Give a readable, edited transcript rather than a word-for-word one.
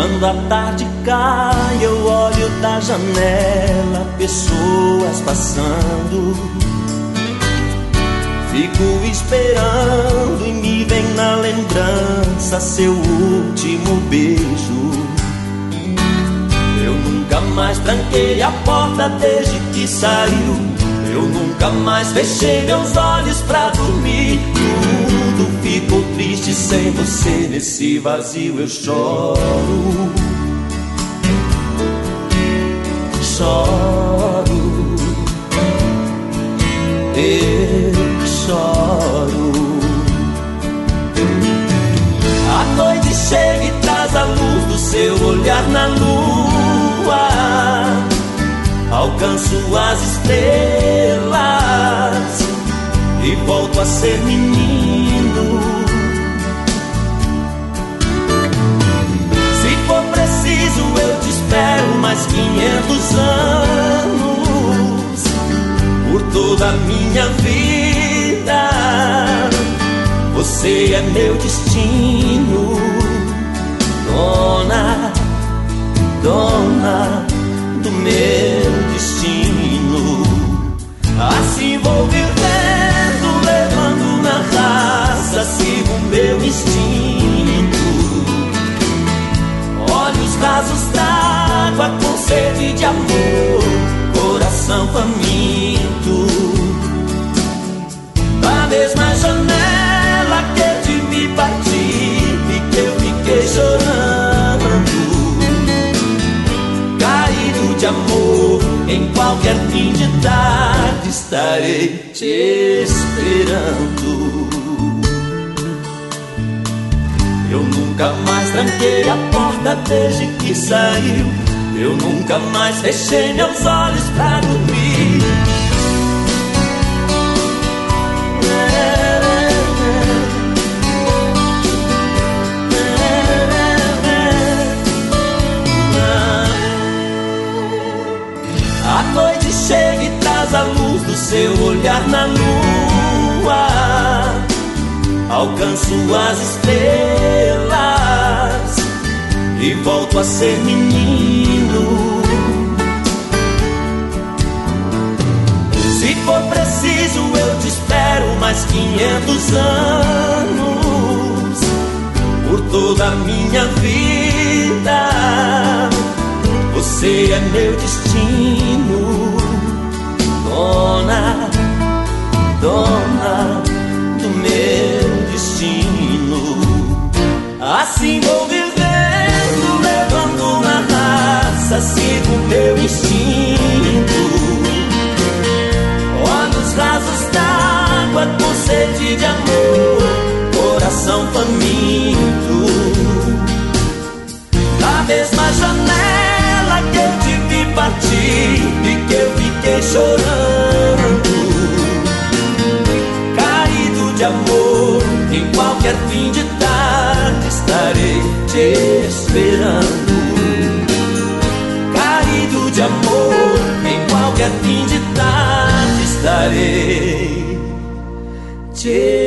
Quando a tarde cai, eu olho da janela, pessoas passando. Fico esperando e me vem na lembrança seu último beijo. Eu nunca mais tranquei a porta desde que saiu. Eu nunca mais fechei meus olhos pra dormir. Tudo ficou triste sem você. Nesse vazio eu choro. Choro. Eu choro. A noite chega e traz a luz do seu olhar na lua. Alcanço as estrelas e volto a ser menino. Se for preciso eu te espero mais 500 anos, por toda a minha vida. Você é meu destino, dona, dona do meu destino. Assim vou vivendo, levando na raça, sigo meu instinto. Olhos rasos d'água com sede de amor, coração faminto. Da mesma janela que eu te vi partir e que eu fiquei chorando, caído de amor, em qualquer fim de tarde estarei te esperando. Eu nunca mais tranquei a porta desde que saiu. Eu nunca mais fechei meus olhos pra dormir. A noite chega e traz a luz do seu olhar na lua. Alcanço as estrelas e volto a ser menino. Se for preciso eu te espero mais 500 anos, por toda a minha vida. Você é meu destino, dona, dona do meu destino. Assim vou vivendo, levando na raça, sigo meu instinto. Olhos rasos d'água com sede de amor, coração faminto. Da mesma janela que eu te vi partir e que eu fiquei chorando, caído de amor, em qualquer fim de tarde estarei te esperando. Caído de amor, em qualquer fim de tarde estarei te